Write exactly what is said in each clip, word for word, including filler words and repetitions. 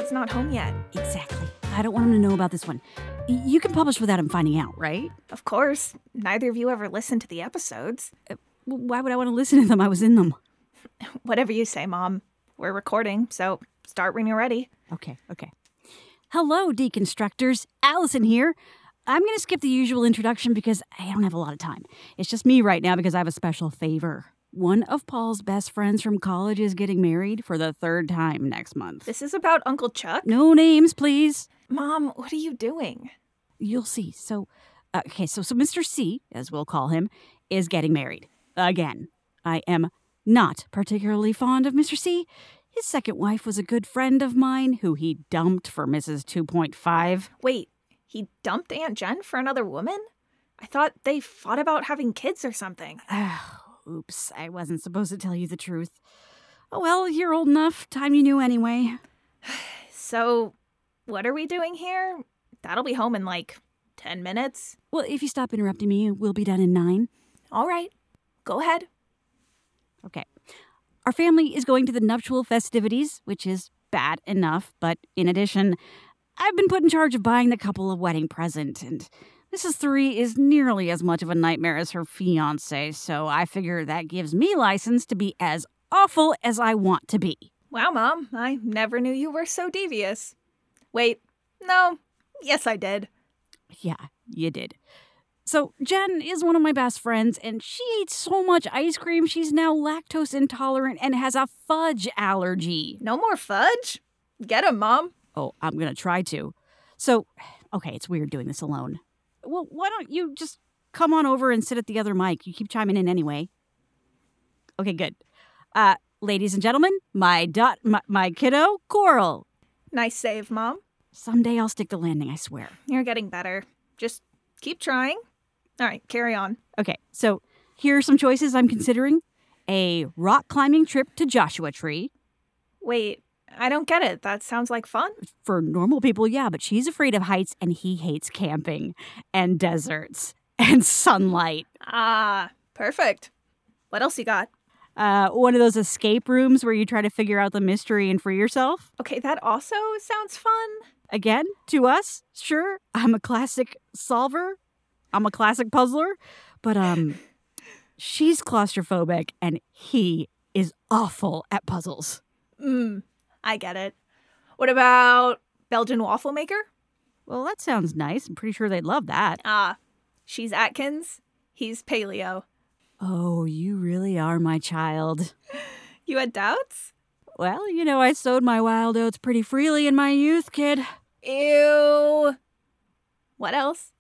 Dad's not home yet. Exactly. I don't want him to know about this one. Y- you can publish without him finding out, right? Of course. Neither of you ever listened to the episodes. Uh, why would I want to listen to them? I was in them. Whatever you say, Mom. We're recording, so start when you're ready. Okay, okay. Hello, deconstructors. Allison here. I'm going to skip the usual introduction because I don't have a lot of time. It's just me right now because I have a special favor. One of Paul's best friends from college is getting married for the third time next month. This is about Uncle Chuck? No names, please. Mom, what are you doing? You'll see. So, uh, okay, so, so Mister C, as we'll call him, is getting married. Again. I am not particularly fond of Mister C. His second wife was a good friend of mine who he dumped for Missus two point five. Wait, he dumped Aunt Jen for another woman? I thought they fought about having kids or something. Oops, I wasn't supposed to tell you the truth. Oh well, you're old enough. Time you knew anyway. So, what are we doing here? That'll be home in like ten minutes. Well, if you stop interrupting me, we'll be done in nine. All right, go ahead. Okay. Our family is going to the nuptial festivities, which is bad enough, but in addition, I've been put in charge of buying the couple a wedding present, and Missus Three is nearly as much of a nightmare as her fiancé, so I figure that gives me license to be as awful as I want to be. Wow, Mom, I never knew you were so devious. Wait, no, yes I did. Yeah, you did. So Jen is one of my best friends, and she ate so much ice cream she's now lactose intolerant and has a fudge allergy. No more fudge? Get him, Mom. Oh, I'm gonna try to. So, okay, it's weird doing this alone. Well, why don't you just come on over and sit at the other mic? You keep chiming in anyway. Okay, good. Uh, ladies and gentlemen, my dot, my, my kiddo, Coral. Nice save, Mom. Someday I'll stick the landing, I swear. You're getting better. Just keep trying. All right, carry on. Okay, so here are some choices I'm considering. A rock climbing trip to Joshua Tree. Wait, I don't get it. That sounds like fun. For normal people, yeah, but she's afraid of heights and he hates camping and deserts and sunlight. Ah, perfect. What else you got? Uh, one of those escape rooms where you try to figure out the mystery and free yourself. Okay, that also sounds fun. Again, to us, sure, I'm a classic solver. I'm a classic puzzler. But, um, she's claustrophobic and he is awful at puzzles. Hmm, I get it. What about Belgian waffle maker? Well, that sounds nice. I'm pretty sure they'd love that. Ah, she's Atkins. He's paleo. Oh, you really are my child. You had doubts? Well, you know, I sowed my wild oats pretty freely in my youth, kid. Ew. What else?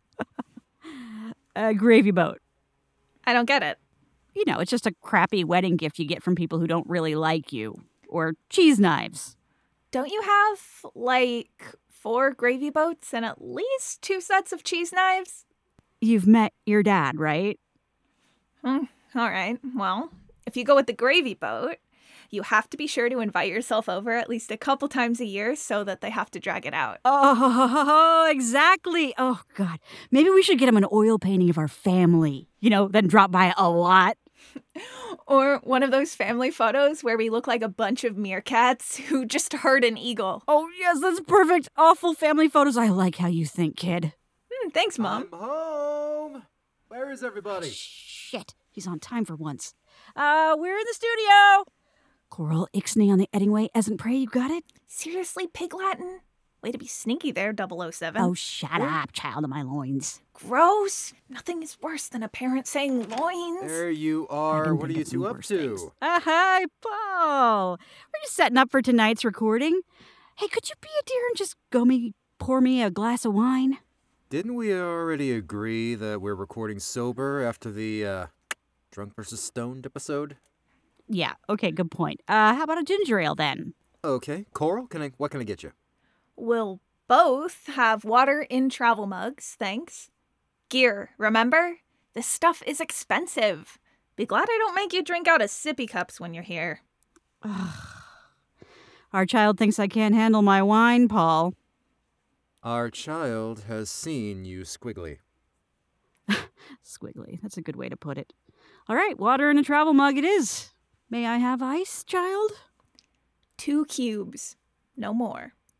A gravy boat. I don't get it. You know, it's just a crappy wedding gift you get from people who don't really like you. Or cheese knives. Don't you have, like, four gravy boats and at least two sets of cheese knives? You've met your dad, right? Hmm, all right. Well, if you go with the gravy boat, you have to be sure to invite yourself over at least a couple times a year so that they have to drag it out. Oh, exactly. Oh, God. Maybe we should get him an oil painting of our family. You know, then drop by a lot. Or one of those family photos where we look like a bunch of meerkats who just heard an eagle. Oh, yes, that's perfect. Awful family photos. I like how you think, kid. Hmm, thanks, Mom. I'm home. Where is everybody? Shit. He's on time for once. Uh, we're in the studio. Coral, ixnay on the Eddingway, as and pray, you got it? Seriously, Pig Latin? Way to be sneaky there, double oh seven. Oh, shut up, child of my loins. Gross. Nothing is worse than a parent saying loins. There you I are. didn't What are think you of two the up worst to? things. Uh, hi, Paul. We're just setting up for tonight's recording. Hey, could you be a dear and just go me pour me a glass of wine? Didn't we already agree that we're recording sober after the uh, drunk versus stoned episode? Yeah, okay, good point. Uh, how about a ginger ale then? Okay, Coral, can I? What can I get you? We'll both have water in travel mugs, thanks. Gear, remember? This stuff is expensive. Be glad I don't make you drink out of sippy cups when you're here. Our child thinks I can't handle my wine, Paul. Our child has seen you squiggly. Squiggly, that's a good way to put it. All right, water in a travel mug it is. May I have ice, child? Two cubes. No more.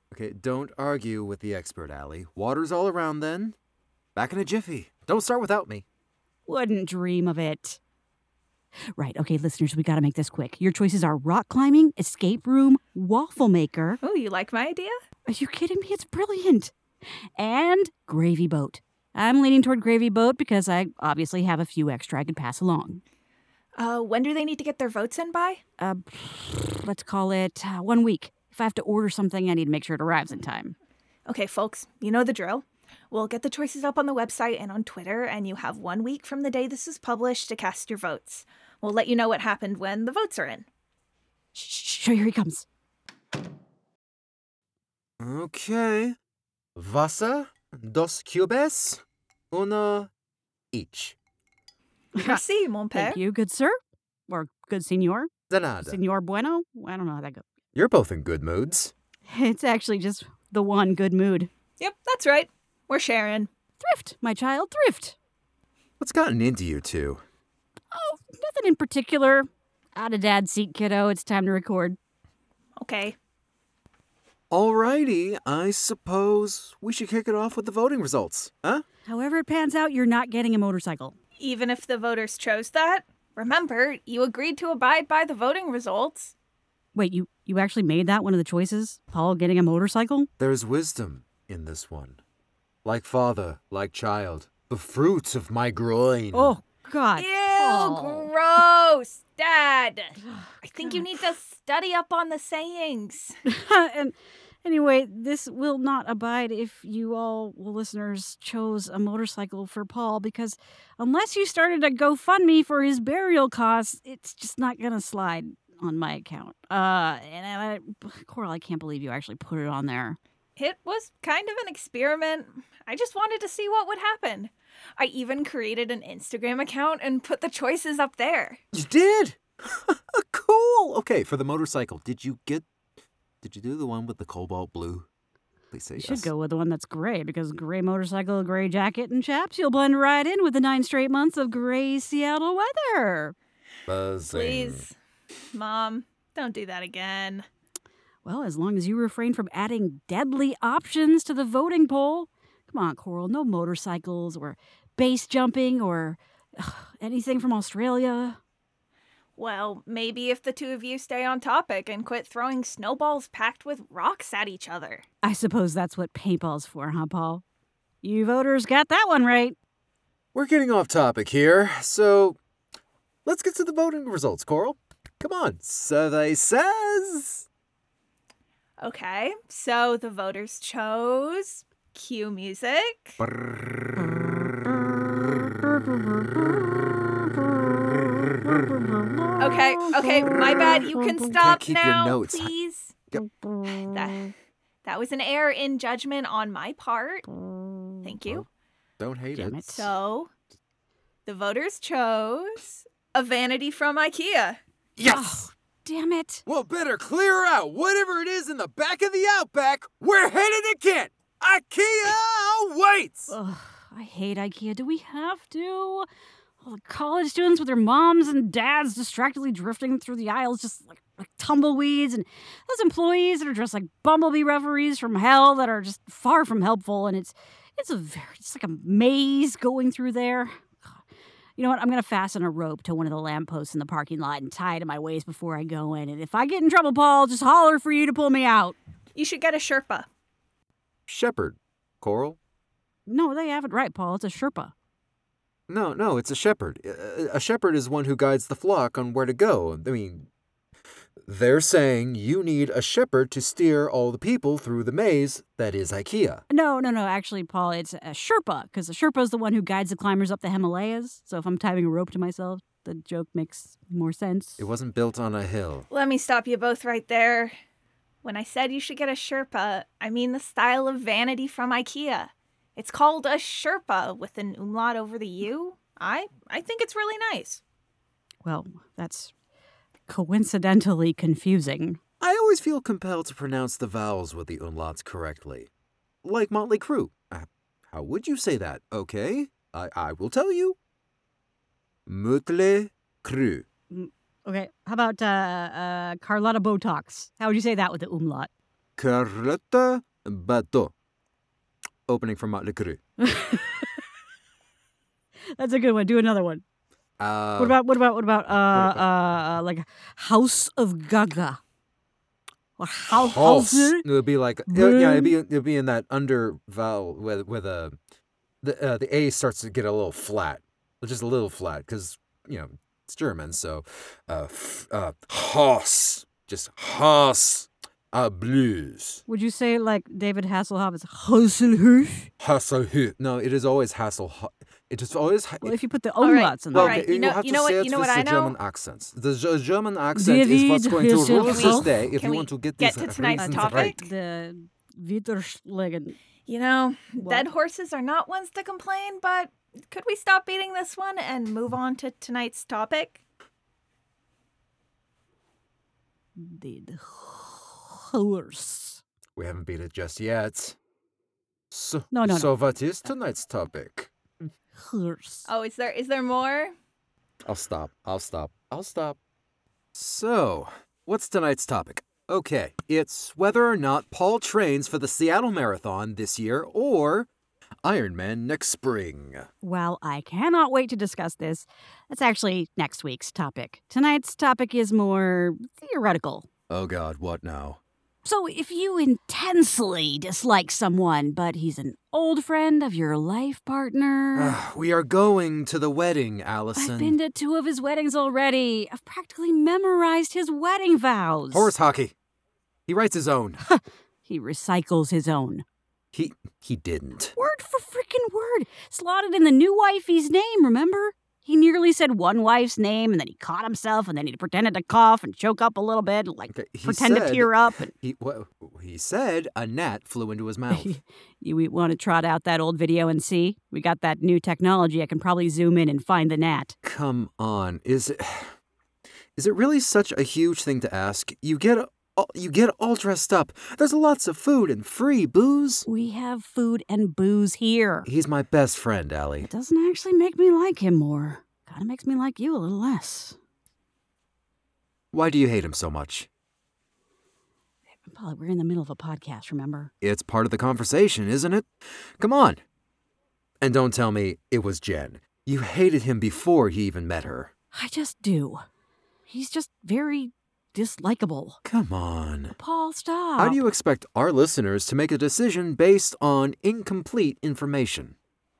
Okay, don't argue with the expert, Allie. Water's all around then. Back in a jiffy. Don't start without me. Wouldn't dream of it. Right, okay, listeners, we gotta make this quick. Your choices are rock climbing, escape room, waffle maker. Oh, you like my idea? Are you kidding me? It's brilliant. And gravy boat. I'm leaning toward gravy boat because I obviously have a few extra I could pass along. Uh, when do they need to get their votes in by? Uh, let's call it uh, one week. If I have to order something, I need to make sure it arrives in time. Okay, folks, you know the drill. We'll get the choices up on the website and on Twitter, and you have one week from the day this is published to cast your votes. We'll let you know what happened when the votes are in. Shh, here he comes. Okay. Wasser, dos cubes, uno each. Merci, mon père. Thank you, good sir. Or good senor. De nada. Senor bueno? I don't know how that goes. You're both in good moods. It's actually just the one good mood. Yep, that's right. We're sharing. Thrift, my child, thrift. What's gotten into you two? Oh, nothing in particular. Out of dad's seat, kiddo. It's time to record. Okay. Alrighty, I suppose we should kick it off with the voting results, huh? However it pans out, you're not getting a motorcycle. Even if the voters chose that, remember, you agreed to abide by the voting results. Wait, you, you actually made that one of the choices? Paul getting a motorcycle? There's wisdom in this one. Like father, like child, the fruit of my groin. Oh, God. Ew, Paul. gross. Dad, I think you need to study up on the sayings. And anyway, this will not abide if you all, well, listeners, chose a motorcycle for Paul, because unless you started a GoFundMe for his burial costs, it's just not going to slide on my account. Uh, and I, Coral, I can't believe you actually put it on there. It was kind of an experiment. I just wanted to see what would happen. I even created an Instagram account and put the choices up there. You did? Cool. Okay, for the motorcycle, did you get... Did you do the one with the cobalt blue? Please say You yes. should go with the one that's gray, because gray motorcycle, gray jacket, and chaps, you'll blend right in with the nine straight months of gray Seattle weather. Buzzing. Please, Mom, don't do that again. Well, as long as you refrain from adding deadly options to the voting poll. Come on, Coral, no motorcycles or base jumping or ugh, anything from Australia. Well, maybe if the two of you stay on topic and quit throwing snowballs packed with rocks at each other. I suppose that's what paintball's for, huh, Paul? You voters got that one right. We're getting off topic here, so let's get to the voting results, Coral. Come on. Survey says... Okay, so the voters chose cue music. Okay, okay, my bad. You can stop keep your now, notes. please. Yep. That, that was an error in judgment on my part. Thank you. Don't hate Damn it. it. So, the voters chose a vanity from IKEA. Yes! Damn it. Well, better clear out whatever it is in the back of the Outback. We're headed to Kent. IKEA waits! Ugh, I hate IKEA. Do we have to? All the college students with their moms and dads distractedly drifting through the aisles just like, like tumbleweeds, and those employees that are dressed like bumblebee referees from hell that are just far from helpful, and it's it's a very it's like a maze going through there. God. You know what? I'm gonna fasten a rope to one of the lampposts in the parking lot and tie it to my waist before I go in. And if I get in trouble, Paul, just holler for you to pull me out. You should get a Sherpa. Shepherd. Coral? No, they have it right, Paul. It's a Sherpa. No, no, it's a shepherd. A a shepherd is one who guides the flock on where to go. I mean, they're saying you need a shepherd to steer all the people through the maze that is IKEA. No, no, no. Actually, Paul, it's a Sherpa, because the Sherpa is the one who guides the climbers up the Himalayas. So if I'm tying a rope to myself, the joke makes more sense. It wasn't built on a hill. Let me stop you both right there. When I said you should get a Sherpa, I mean the style of vanity from IKEA. It's called a Sherpa with an umlaut over the U. I I think it's really nice. Well, that's coincidentally confusing. I always feel compelled to pronounce the vowels with the umlauts correctly. Like Motley Crue. Uh, how would you say that? Okay, I, I will tell you. Motley Crue. Okay, how about uh, uh, Carlotta Botox? How would you say that with the umlaut? Carlotta Bateau. Opening for Motley Crue. That's a good one. Do another one. Uh, What about what about what about uh what uh like House of Gaga? Or House Pulse. House? It would be like uh, yeah, it'd be it'd be in that under vowel where where the the uh, the A starts to get a little flat, just a little flat because you know it's German. So, uh, f- uh, Haus, just Haus, uh, blues. Would you say like David Hasselhoff is Hasselhoff? Hasselhoff. No, it is always Hassel. It is always. Well, if you put the All right, umlauts in all there. right. okay, you know- have you to know what- say it you know with what the I know? German accents. The Ge- German accent is David what's going to rule Hasselhoff. this day if Can you we want to get get these to tonight's reasons topic? right. The Widerschlägen. You know, What? dead horses are not ones to complain, but could we stop beating this one and move on to tonight's topic? Dead horse. We haven't beat it just yet. So, No, no, no. so what is tonight's topic? Horse. Oh, is there is there more? I'll stop. I'll stop. I'll stop. So, what's tonight's topic? Okay, it's whether or not Paul trains for the Seattle Marathon this year or Ironman next spring. Well, I cannot wait to discuss this. That's actually next week's topic. Tonight's topic is more theoretical. Oh God, what now? So, if you intensely dislike someone, but he's an old friend of your life partner. Ah, we are going to the wedding, Allison. I've been to two of his weddings already. I've practically memorized his wedding vows. Horse hockey. He writes his own. He recycles his own. he he didn't. Word for freaking word. Slotted in the new wifey's name, remember? He nearly said one wife's name, and then he caught himself, and then he pretended to cough and choke up a little bit, like Okay, he pretend to said- tear up. And He what, he said a gnat flew into his mouth. you want to trot out that old video and see? We got that new technology. I can probably zoom in and find the gnat. Come on, is it is it really such a huge thing to ask? You get all, you get all dressed up. There's lots of food and free booze. We have food and booze here. He's my best friend, Allie. It doesn't actually make me like him more. Kind of makes me like you a little less. Why do you hate him so much? Paul, we're in the middle of a podcast, remember? It's part of the conversation, isn't it? Come on. And don't tell me it was Jen. You hated him before he even met her. I just do. He's just very dislikable. Come on. Paul, stop. How do you expect our listeners to make a decision based on incomplete information?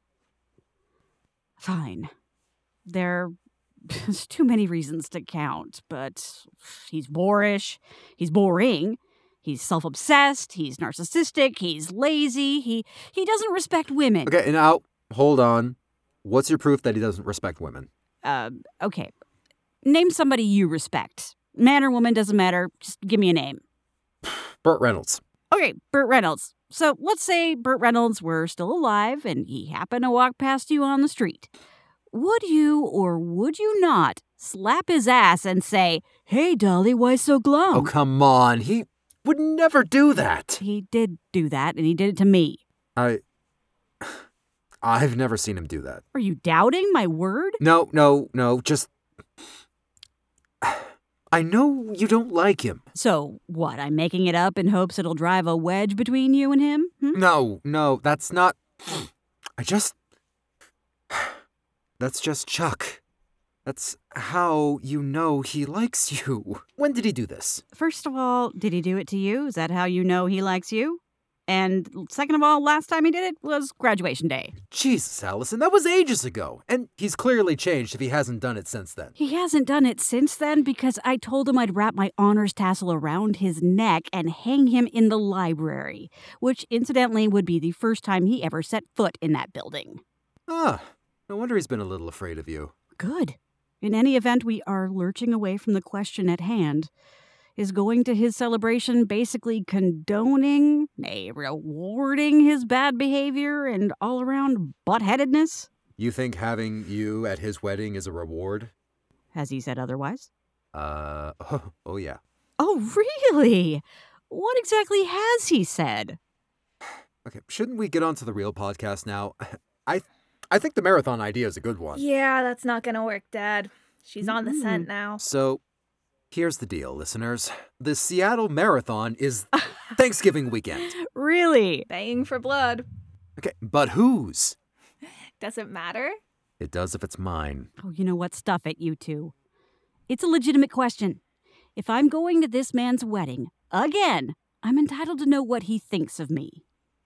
Fine. There's too many reasons to count, but he's boorish, he's boring, he's self-obsessed, he's narcissistic, he's lazy, he he doesn't respect women. Okay, now, hold on. What's your proof that he doesn't respect women? Uh, okay. Name somebody you respect. Man or woman, doesn't matter. Just give me a name. Burt Reynolds. Okay, Burt Reynolds. So let's say Burt Reynolds were still alive and he happened to walk past you on the street. Would you or would you not slap his ass and say, "Hey, Dolly, why so glum?" Oh, come on. He would never do that. He did do that, and he did it to me. I... I've never seen him do that. Are you doubting my word? No, no, no, just... I know you don't like him. So, what, I'm making it up in hopes it'll drive a wedge between you and him? Hmm? No, no, that's not... I just... That's just Chuck. That's how you know he likes you. When did he do this? First of all, did he do it to you? Is that how you know he likes you? And second of all, last time he did it was graduation day. Jesus, Allison, that was ages ago. And he's clearly changed if he hasn't done it since then. He hasn't done it since then because I told him I'd wrap my honors tassel around his neck and hang him in the library, which incidentally would be the first time he ever set foot in that building. Ah, no wonder he's been a little afraid of you. Good. In any event, we are lurching away from the question at hand. Is going to his celebration basically condoning, nay, rewarding his bad behavior and all-around butt-headedness? You think having you at his wedding is a reward? Has he said otherwise? Uh, oh, oh yeah. Oh, really? What exactly has he said? Okay, shouldn't we get on to the real podcast now? I I think the marathon idea is a good one. Yeah, that's not gonna work, Dad. She's on the scent now. So, Here's the deal, listeners. The Seattle Marathon is Thanksgiving weekend. Really? Baying for blood. Okay, but whose? Does it matter? It does if it's mine. Oh, you know what? Stuff it, you two. It's a legitimate question. If I'm going to this man's wedding, again, I'm entitled to know what he thinks of me.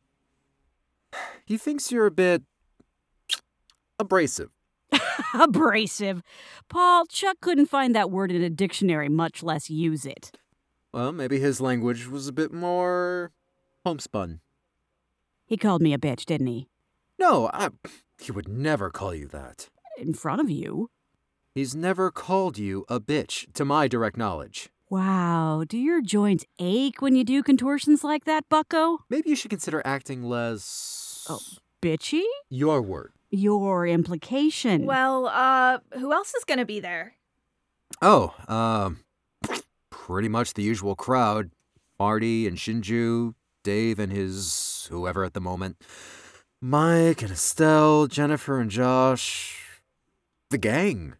He thinks you're a bit abrasive. Abrasive. Paul, Chuck couldn't find that word in a dictionary, much less use it. Well, maybe his language was a bit more homespun. He called me a bitch, didn't he? No, I, he would never call you that. In front of you. He's never called you a bitch, to my direct knowledge. Wow, do your joints ache when you do contortions like that, bucko? Maybe you should consider acting less... Oh, bitchy? Your word. Your implication. Well, uh, who else is gonna be there? Oh, um, pretty much the usual crowd. Marty and Shinju, Dave and his whoever at the moment, Mike and Estelle, Jennifer and Josh. The gang.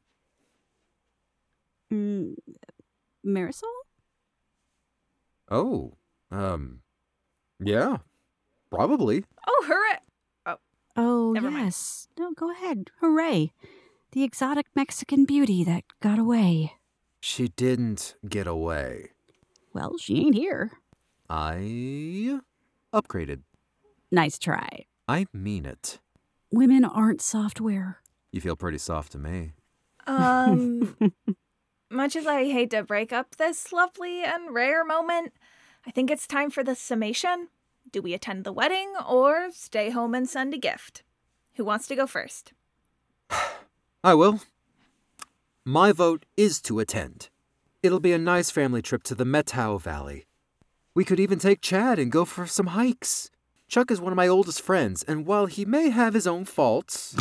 Mm, Marisol? Oh, um, yeah, probably. Oh, hooray! Oh, Never mind. yes. No, go ahead. Hooray. The exotic Mexican beauty that got away. She didn't get away. Well, she ain't here. I upgraded. Nice try. I mean it. Women aren't software. You feel pretty soft to me. Um, much as I hate to break up this lovely and rare moment, I think it's time for the summation. Do we attend the wedding or stay home and send a gift? Who wants to go first? I will. My vote is to attend. It'll be a nice family trip to the Methow Valley. We could even take Chad and go for some hikes. Chuck is one of my oldest friends, and while he may have his own faults...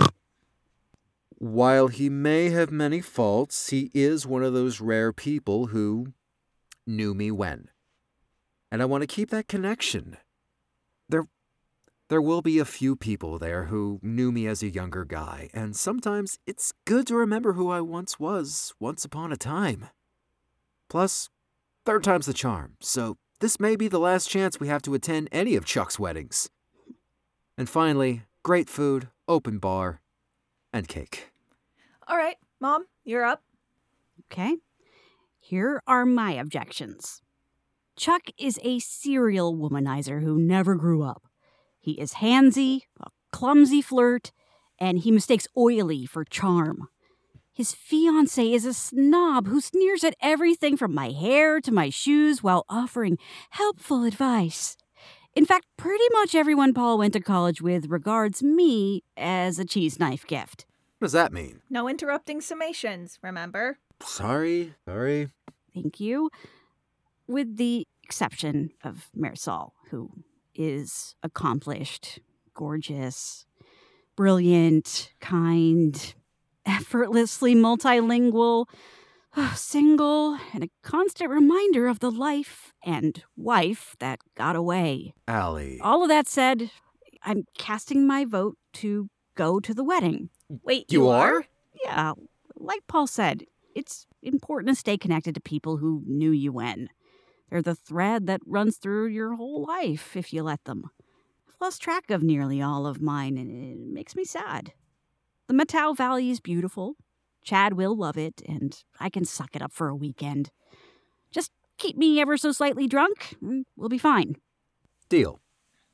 while he may have many faults, he is one of those rare people who knew me when. And I want to keep that connection. There, there will be a few people there who knew me as a younger guy, and sometimes it's good to remember who I once was, once upon a time. Plus, third time's the charm, so this may be the last chance we have to attend any of Chuck's weddings. And finally, great food, open bar, and cake. All right, Mom, you're up. Okay. Here are my objections. Chuck is a serial womanizer who never grew up. He is handsy, a clumsy flirt, and he mistakes oily for charm. His fiancée is a snob who sneers at everything from my hair to my shoes while offering helpful advice. In fact, pretty much everyone Paul went to college with regards me as a cheese knife gift. What does that mean? No interrupting summations, remember? Sorry, sorry. Thank you. With the exception of Marisol, who is accomplished, gorgeous, brilliant, kind, effortlessly multilingual, single, and a constant reminder of the life and wife that got away. Allie. All of that said, I'm casting my vote to go to the wedding. Wait, You are? Yeah, like Paul said, it's important to stay connected to people who knew you when. They're the thread that runs through your whole life if you let them. I've lost track of nearly all of mine, and it makes me sad. The Methow Valley is beautiful. Chad will love it, and I can suck it up for a weekend. Just keep me ever so slightly drunk, and we'll be fine. Deal.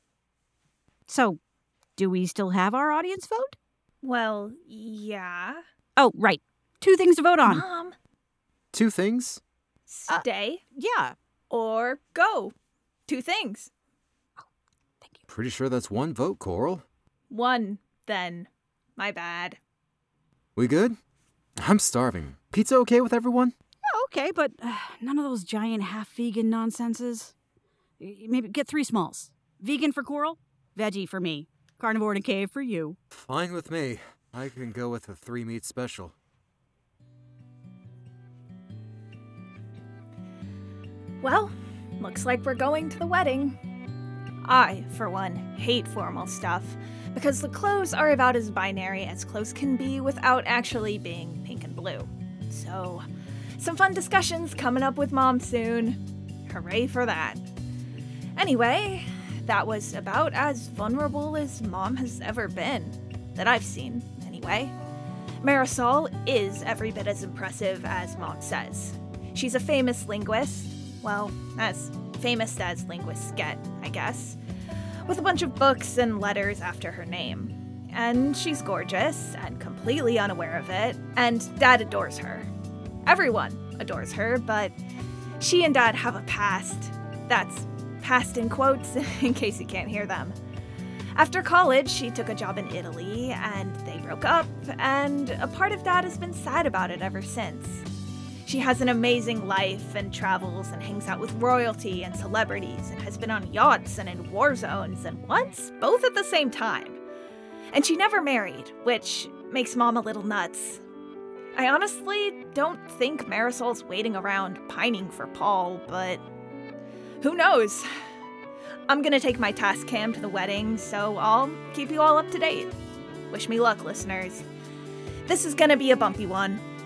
So, do we still have our audience vote? Well, yeah. Oh, right. Two things to vote on. Mom, Two things? Uh, stay Yeah. or go. Two things. Pretty sure that's one vote, Coral. One, then. My bad. We good? I'm starving. Pizza okay with everyone? Okay, but uh, none of those giant half-vegan nonsenses. Y- Maybe get three smalls. Vegan for Coral, veggie for me, carnivore in a cave for you. Fine with me. I can go with a three-meat special. Well, looks like we're going to the wedding. I, for one, hate formal stuff, because the clothes are about as binary as clothes can be without actually being pink and blue. So, Some fun discussions coming up with Mom soon. Hooray for that. Anyway, that was about as vulnerable as Mom has ever been. That I've seen, anyway. Marisol is every bit as impressive as Mom says. She's a famous linguist. Well, as famous as linguists get, I guess. With a bunch of books and letters after her name. And she's gorgeous and completely unaware of it, and Dad adores her. Everyone adores her, but she and Dad have a past. That's past in quotes, in case you can't hear them. After college, she took a job in Italy, and they broke up, and a part of Dad has been sad about it ever since. She has an amazing life and travels and hangs out with royalty and celebrities and has been on yachts and in war zones and once, both at the same time. And she never married, which makes Mom a little nuts. I honestly don't think Marisol's waiting around pining for Paul, but who knows? I'm gonna take my task cam to the wedding, so I'll keep you all up to date. Wish me luck, listeners. This is gonna be a bumpy one.